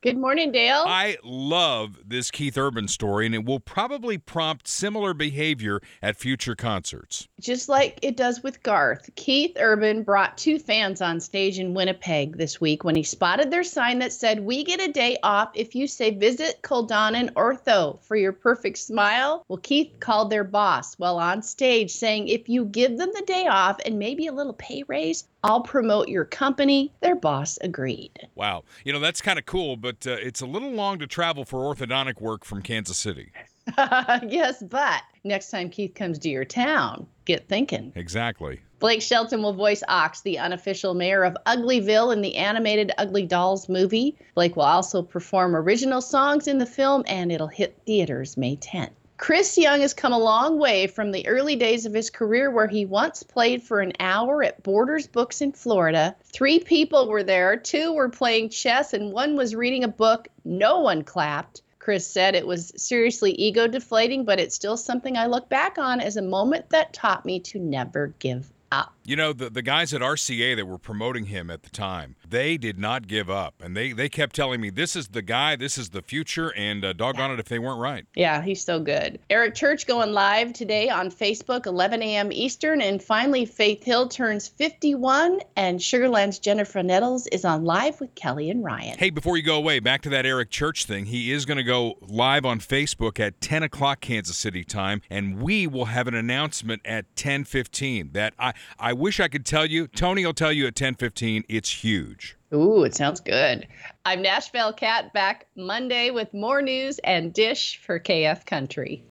Good morning, Dale. I love this Keith Urban story, and it will probably prompt similar behavior at future concerts. Just like it does with Garth, Keith Urban brought two fans on stage in Winnipeg this week when he spotted their sign that said, "We get a day off if you say visit Kildonan Ortho for your perfect smile." Well, Keith called their boss while on stage saying, "If you give them the day off and maybe a little pay raise, I'll promote your company." Their boss agreed. Wow. That's kind of cool, but it's a little long to travel for orthodontic work from Kansas City. Yes, but next time Keith comes to your town, get thinking. Exactly. Blake Shelton will voice Ox, the unofficial mayor of Uglyville, in the animated Ugly Dolls movie. Blake will also perform original songs in the film, and it'll hit theaters May 10th. Chris Young has come a long way from the early days of his career where he once played for an hour at Borders Books in Florida. 3 people were there, 2 were playing chess, and 1 was reading a book. No one clapped. Chris said it was seriously ego deflating, but it's still something I look back on as a moment that taught me to never give up. The guys at RCA that were promoting him at the time, they did not give up. And they kept telling me, this is the guy, this is the future, and doggone it if they weren't right. Yeah, he's so good. Eric Church going live today on Facebook, 11 a.m. Eastern. And finally, Faith Hill turns 51, and Sugarland's Jennifer Nettles is on live with Kelly and Ryan. Hey, before you go away, back to that Eric Church thing. He is going to go live on Facebook at 10 o'clock Kansas City time, and we will have an announcement at 10:15 that I wish I could tell you. Tony will tell you at 10:15. It's huge. Ooh, it sounds good. I'm Nashville Cat, back Monday with more news and Dish for KF Country.